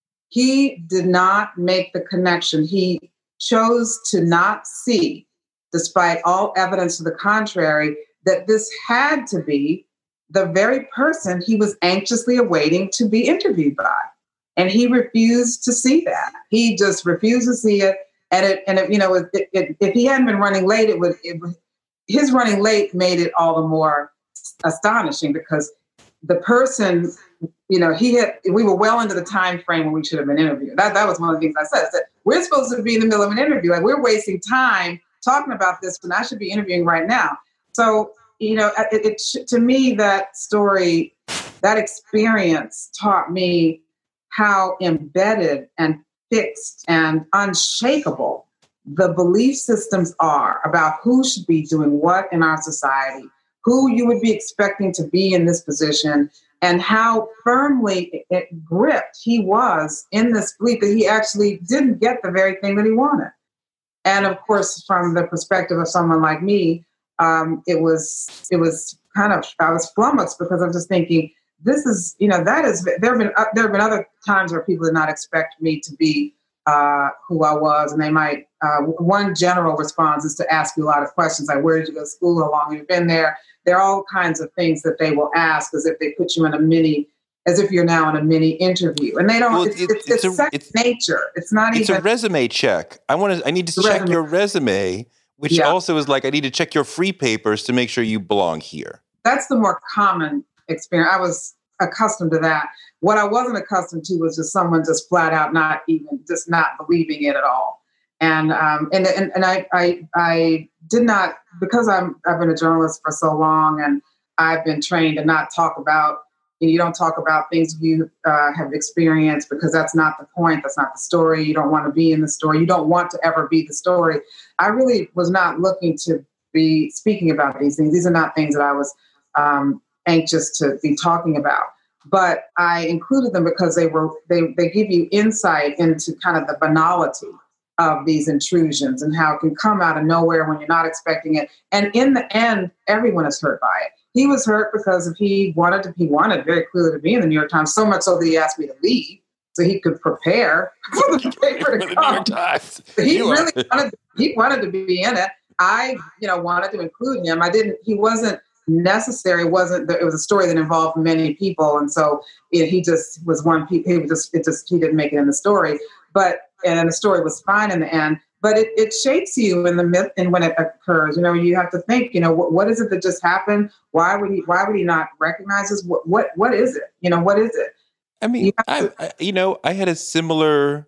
He did not make the connection. He chose to not see, despite all evidence to the contrary, that this had to be the very person he was anxiously awaiting to be interviewed by. And he refused to see that. He just refused to see it. And it, and it, you know, it, it, if he hadn't been running late, it would, it would, his running late made it all the more astonishing because the person, you know, he had, we were well into the time frame when we should have been interviewed. That, that was one of the things I said, is that we're supposed to be in the middle of an interview. Like, we're wasting time talking about this when I should be interviewing right now. So, you know, it, it to me, that story, that experience taught me how embedded and fixed and unshakable the belief systems are about who should be doing what in our society, who you would be expecting to be in this position, and how firmly it gripped he was in this belief that he actually didn't get the very thing that he wanted. And of course, from the perspective of someone like me, um, it was it was kind of, I was flummoxed because I'm just thinking, this is, you know, that is, there have been, uh, there have been other times where people did not expect me to be uh, who I was. And they might, uh, one general response is to ask you a lot of questions, like, where did you go to school? How long have you been there? There are all kinds of things that they will ask as if they put you in a mini, as if you're now in a mini interview. And they don't, well, it's, it's, it's, it's, it's second it's, nature. It's not it's even. It's a resume check. I want to, I need to check resume. your resume, which yeah. also is like, I need to check your free papers to make sure you belong here. That's the more common experience. I was accustomed to that. What I wasn't accustomed to was just someone just flat out not even, just not believing it at all. And um, and and, and I, I I did not, because I'm I've been a journalist for so long, and I've been trained to not talk about, you know, you don't talk about things you uh, have experienced, because that's not the point. That's not the story. You don't want to be in the story. You don't want to ever be the story. I really was not looking to be speaking about these things. These are not things that I was um, anxious to be talking about. But I included them because they were they they give you insight into kind of the banality of these intrusions and how it can come out of nowhere when you're not expecting it. And in the end, everyone is hurt by it. He was hurt because if he wanted to, he wanted very clearly to be in the New York Times, so much so that he asked me to leave so he could prepare for the paper to come. New York Times. He you really are. wanted he wanted to be in it. I, you know, wanted to include him. I didn't. He wasn't necessary. It wasn't. It was a story that involved many people, and so it, he just was one. He was just. It just. He didn't make it in the story, but and the story was fine in the end. But it, it shakes you in the myth, and when it occurs, you know, you have to think. You know, what, what is it that just happened? Why would he? Why would he not recognize this? What what what is it? You know, what is it? I mean, you, I, to, I, you know, I had a similar,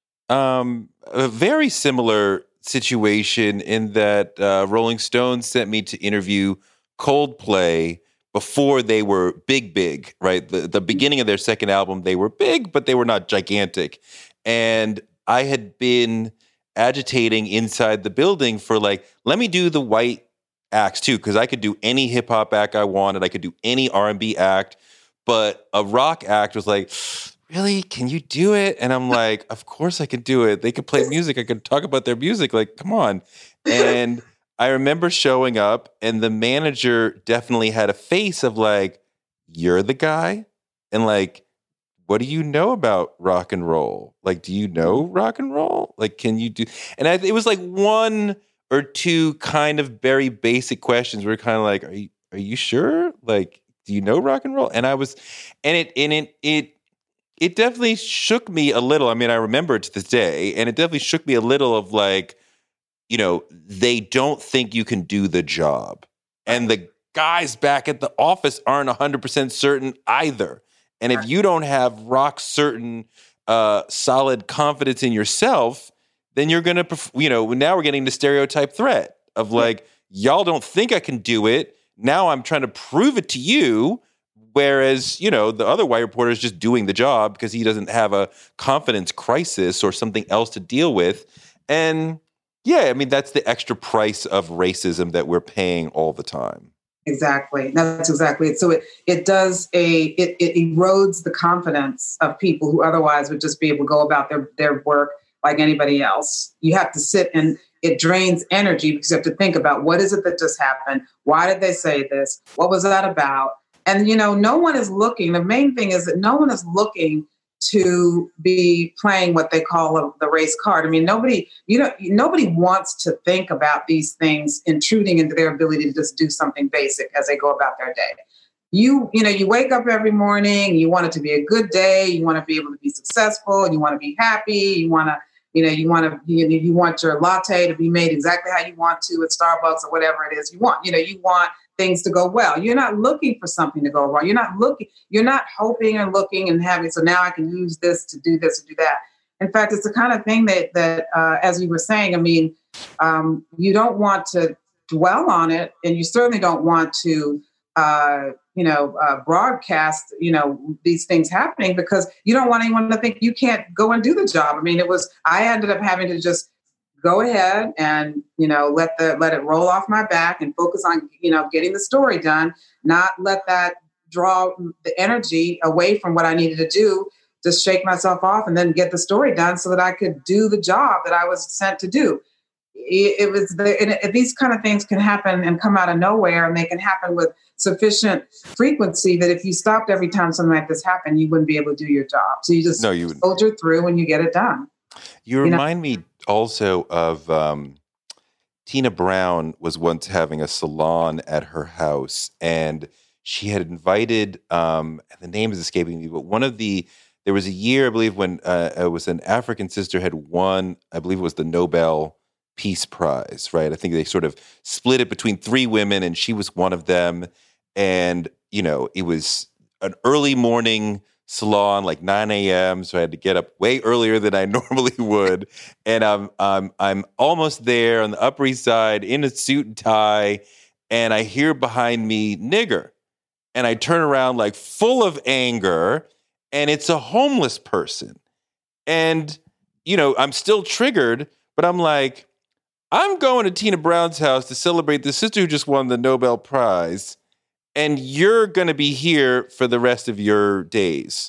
um, a very similar situation in that uh, Rolling Stone sent me to interview Coldplay before they were big, big, right? The, the beginning of their second album, they were big, but they were not gigantic. And I had been agitating inside the building for like, let me do the white acts too, because I could do any hip hop act I wanted. I could do any R and B act, but a rock act was like, really? Can you do it? And I'm like, of course I could do it. They could play music. I could talk about their music. Like, come on. And I remember showing up, and the manager definitely had a face of like, you're the guy? And like, what do you know about rock and roll? Like, do you know rock and roll? Like, can you do? And I, it was like one or two kind of very basic questions. We were kind of like, are you, are you sure? Like, do you know rock and roll? And I was, and it, and it, it, it definitely shook me a little. I mean, I remember it to this day, and it definitely shook me a little of like, you know, they don't think you can do the job. And the guys back at the office aren't one hundred percent certain either. And if you don't have rock certain, uh, solid confidence in yourself, then you're going to, you know, now we're getting the stereotype threat of like, y'all don't think I can do it. Now I'm trying to prove it to you. Whereas, you know, the other white reporter is just doing the job because he doesn't have a confidence crisis or something else to deal with. And yeah, I mean, that's the extra price of racism that we're paying all the time. Exactly. That's exactly it. So it, it does a, it, it erodes the confidence of people who otherwise would just be able to go about their, their work like anybody else. You have to sit and it drains energy because you have to think about what is it that just happened? Why did they say this? What was that about? And, you know, no one is looking. The main thing is that no one is looking to be playing what they call a, the race card. I mean, nobody, you know, nobody wants to think about these things intruding into their ability to just do something basic as they go about their day. You, you know, you wake up every morning, you want it to be a good day, you want to be able to be successful, you want to be happy, you want to, you know, you want to, you, you want your latte to be made exactly how you want to at Starbucks or whatever it is you want. You know, you want things to go well. You're not looking for something to go wrong. You're not looking, you're not hoping and looking and having, so now I can use this to do this or do that. In fact, it's the kind of thing that, that uh, as you were saying, I mean, um, you don't want to dwell on it, and you certainly don't want to, uh, you know, uh, broadcast, you know, these things happening because you don't want anyone to think you can't go and do the job. I mean, it was, I ended up having to just go ahead and, you know, let the, let it roll off my back and focus on, you know, getting the story done, not let that draw the energy away from what I needed to do, just shake myself off and then get the story done so that I could do the job that I was sent to do. It, it was the, and it, these kind of things can happen and come out of nowhere, and they can happen with sufficient frequency that if you stopped every time something like this happened, you wouldn't be able to do your job. So you just no, you soldier through and you get it done. You remind you know? me also of um, Tina Brown was once having a salon at her house, and she had invited, um, the name is escaping me, but one of the, there was a year, I believe, when uh, it was an African sister had won, I believe it was the Nobel Peace Prize, right? I think they sort of split it between three women, and she was one of them. And, you know, it was an early morning salon, like nine a.m., so I had to get up way earlier than I normally would. And I'm I'm I'm almost there on the Upper East Side in a suit and tie, and I hear behind me "nigger," and I turn around like full of anger, and it's a homeless person. And you know, I'm still triggered, but I'm like, I'm going to Tina Brown's house to celebrate the sister who just won the Nobel Prize, and you're going to be here for the rest of your days.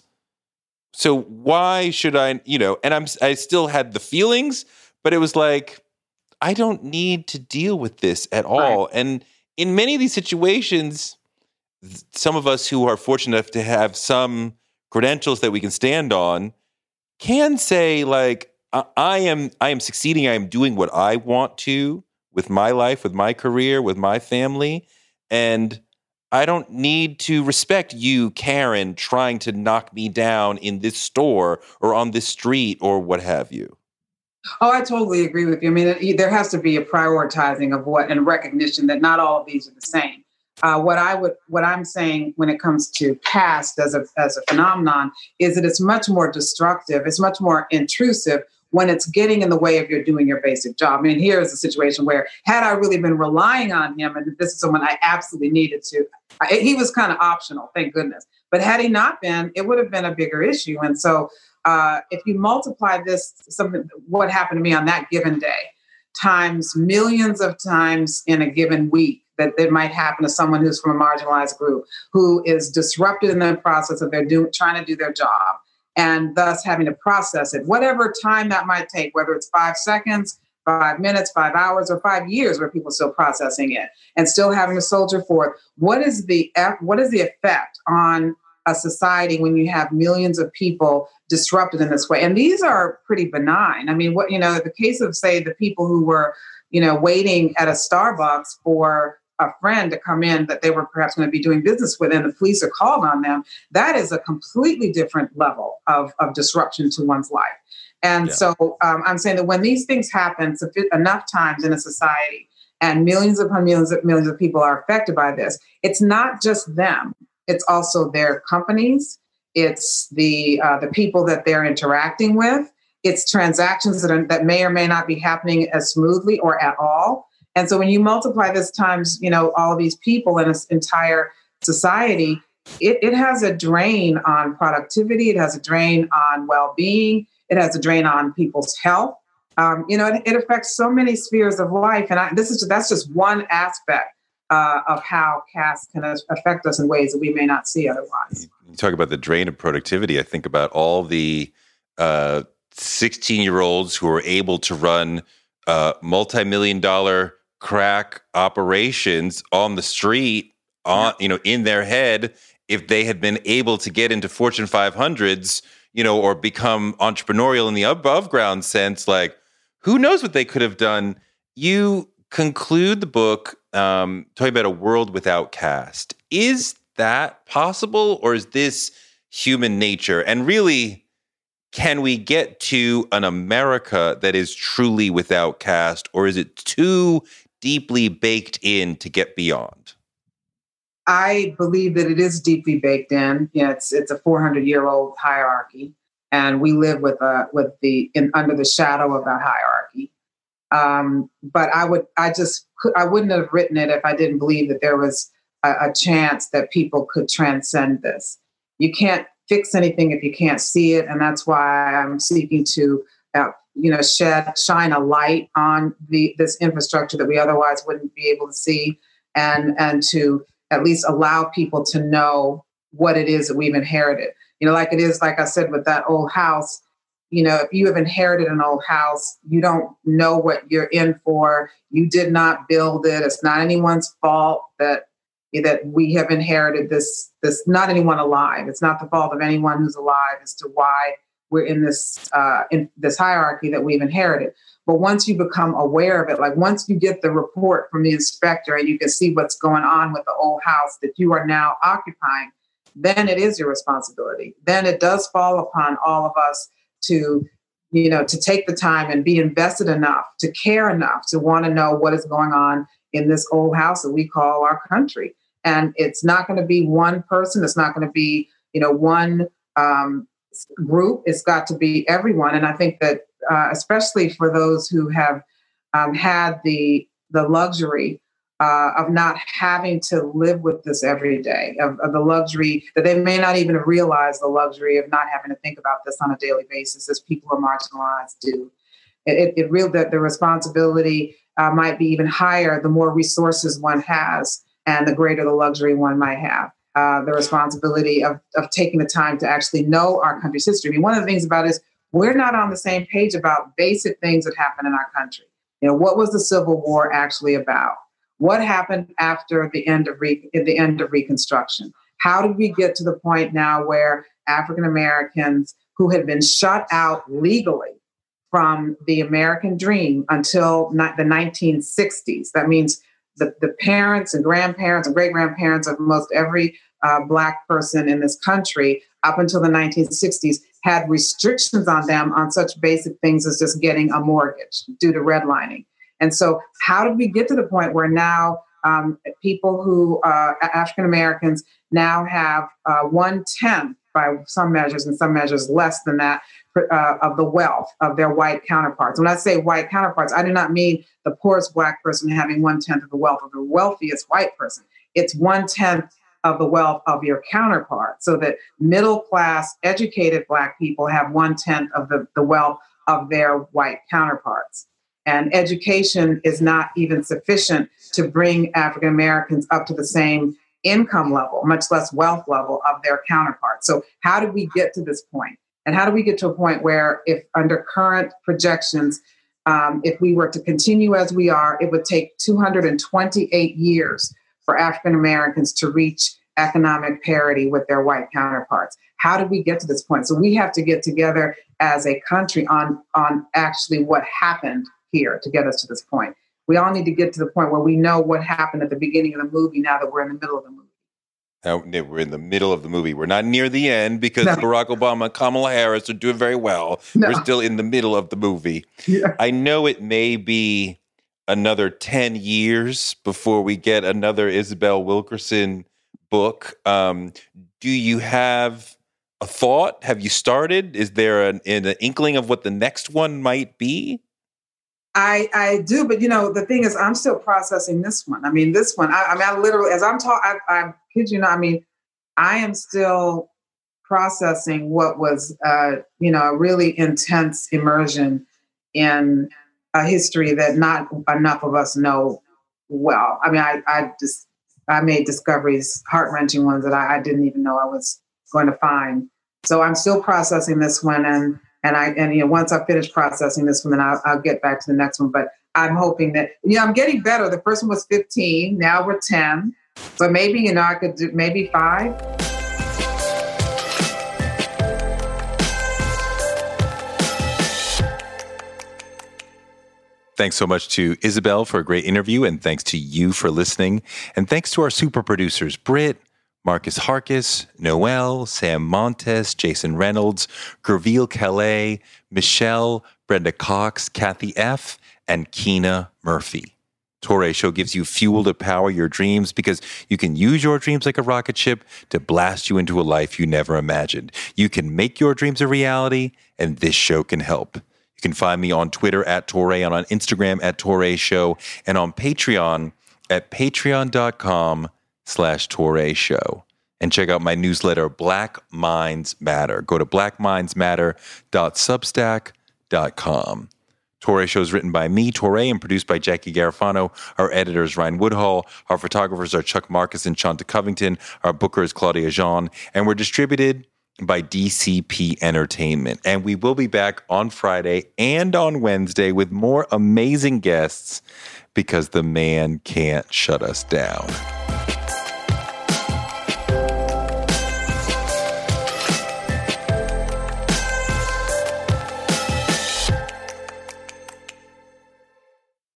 So why should I, you know, and I'm, I still had the feelings, but it was like, I don't need to deal with this at all. Right. And in many of these situations, some of us who are fortunate enough to have some credentials that we can stand on can say like, I am, I am succeeding. I am doing what I want to with my life, with my career, with my family. And I don't need to respect you, Karen, trying to knock me down in this store or on this street or what have you. Oh, I totally agree with you. I mean, it, there has to be a prioritizing of what and recognition that not all of these are the same. Uh, what I would, what I'm saying when it comes to caste as a as a phenomenon is that it's much more destructive. It's much more intrusive when it's getting in the way of your doing your basic job. I mean, here is a situation where had I really been relying on him, and this is someone I absolutely needed to, I, he was kind of optional, thank goodness. But had he not been, it would have been a bigger issue. And so uh, if you multiply this, something, what happened to me on that given day, times millions of times in a given week that it might happen to someone who's from a marginalized group, who is disrupted in the process of their do, trying to do their job, and thus having to process it, whatever time that might take, whether it's five seconds, five minutes, five hours, or five years, where people are still processing it and still having to soldier forth. What is the what is the effect on a society when you have millions of people disrupted in this way? And these are pretty benign. I mean, what, you know, the case of, say, the people who were, you know, waiting at a Starbucks for a friend to come in that they were perhaps going to be doing business with, and the police are called on them, that is a completely different level of, of disruption to one's life. And yeah. so um, I'm saying that when these things happen enough times in a society, and millions upon millions of millions of people are affected by this, it's not just them. It's also their companies. It's the uh, the people that they're interacting with. It's transactions that are, that may or may not be happening as smoothly or at all. And so when you multiply this times, you know, all of these people in this entire society, it, it has a drain on productivity. It has a drain on well-being. It has a drain on people's health. Um, you know, it, it affects so many spheres of life. And I, this is that's just one aspect uh, of how caste can affect us in ways that we may not see otherwise. You talk about the drain of productivity. I think about all the uh, sixteen-year-olds who are able to run uh, multi-million dollar crack operations on the street, on you know, in their head. If they had been able to get into Fortune five hundreds, you know, or become entrepreneurial in the above ground sense, like, who knows what they could have done? You conclude the book um, talking about a world without caste. Is that possible, or is this human nature? And really, can we get to an America that is truly without caste, or is it too deeply baked in to get beyond? I believe that it is deeply baked in. You know, it's it's a four hundred year old hierarchy, and we live with a with the in under the shadow of that hierarchy. Um, but I would I just I wouldn't have written it if I didn't believe that there was a, a chance that people could transcend this. You can't fix anything if you can't see it, and that's why I'm seeking to uh, you know shed shine a light on the this infrastructure that we otherwise wouldn't be able to see, and and to at least allow people to know what it is that we've inherited. You know, like it is, like I said, with that old house, you know, if you have inherited an old house, you don't know what you're in for. You did not build it. It's not anyone's fault that that we have inherited this, this, not anyone alive. It's not the fault of anyone who's alive as to why we're in this, uh, in this hierarchy that we've inherited. But once you become aware of it, like once you get the report from the inspector and you can see what's going on with the old house that you are now occupying, then it is your responsibility. Then it does fall upon all of us to, you know, to take the time and be invested enough, to care enough, to want to know what is going on in this old house that we call our country. And it's not going to be one person. It's not going to be, you know, one um, group. It's got to be everyone. And I think that uh, especially for those who have um, had the the luxury uh, of not having to live with this every day, of, of the luxury that they may not even realize the luxury of not having to think about this on a daily basis, as people who are marginalized do. It, it, it real that the responsibility uh, might be even higher the more resources one has and the greater the luxury one might have. Uh, the responsibility of, of taking the time to actually know our country's history. I mean, one of the things about it is we're not on the same page about basic things that happen in our country. You know, what was the Civil War actually about? What happened after the end of re- the end of Reconstruction? How did we get to the point now where African Americans who had been shut out legally from the American dream until the nineteen sixties, that means the, the parents and grandparents and great-grandparents of most every uh, Black person in this country up until the nineteen sixties had restrictions on them on such basic things as just getting a mortgage due to redlining. And so how did we get to the point where now um, people who, uh, African Americans, now have uh, one-tenth, by some measures and some measures less than that, uh, of the wealth of their white counterparts? When I say white counterparts, I do not mean the poorest Black person having one-tenth of the wealth of the wealthiest white person. It's one-tenth of the wealth of your counterpart, so that middle-class, educated Black people have one-tenth of the, the wealth of their white counterparts. And education is not even sufficient to bring African Americans up to the same income level, much less wealth level of their counterparts. So how did we get to this point? And how do we get to a point where, if under current projections, um, if we were to continue as we are, it would take two hundred twenty-eight years for African Americans to reach economic parity with their white counterparts? How did we get to this point? So we have to get together as a country on, on actually what happened here to get us to this point. We all need to get to the point where we know what happened at the beginning of the movie now that we're in the middle of the movie. Now, we're in the middle of the movie. We're not near the end because No. Barack Obama and Kamala Harris are doing very well. No. We're still in the middle of the movie. Yeah. I know it may be another ten years before we get another Isabel Wilkerson book. Um, do you have a thought? Have you started? Is there an, an inkling of what the next one might be? I, I do, but you know, the thing is, I'm still processing this one. I mean, this one, I, I mean, I literally, as I'm talking, I, I kid you not, I mean, I am still processing what was, uh, you know, a really intense immersion in a history that not enough of us know well. I mean, I, I just, I made discoveries, heart-wrenching ones that I, I didn't even know I was going to find. So I'm still processing this one, and and I and you know once I finish processing this one, then I'll, I'll get back to the next one. But I'm hoping that you know I'm getting better. The first one was fifteen, now we're ten, but maybe you know I could do maybe five. Thanks so much to Isabel for a great interview, and thanks to you for listening. And thanks to our super producers, Britt, Marcus Harkis, Noel, Sam Montes, Jason Reynolds, Gurville Calais, Michelle, Brenda Cox, Kathy F., and Keena Murphy. Touré Show gives you fuel to power your dreams because you can use your dreams like a rocket ship to blast you into a life you never imagined. You can make your dreams a reality, and this show can help. You can find me on Twitter at Touré, and on Instagram at Touré Show, and on Patreon at patreon.com slash Touré Show. And check out my newsletter, Black Minds Matter. Go to black minds matter dot substack dot com. Touré Show is written by me, Touré, and produced by Jackie Garofano. Our editor is Ryan Woodhull. Our photographers are Chuck Marcus and Shanta Covington. Our booker is Claudia Jean. And we're distributed by D C P Entertainment. And we will be back on Friday and on Wednesday with more amazing guests because the man can't shut us down.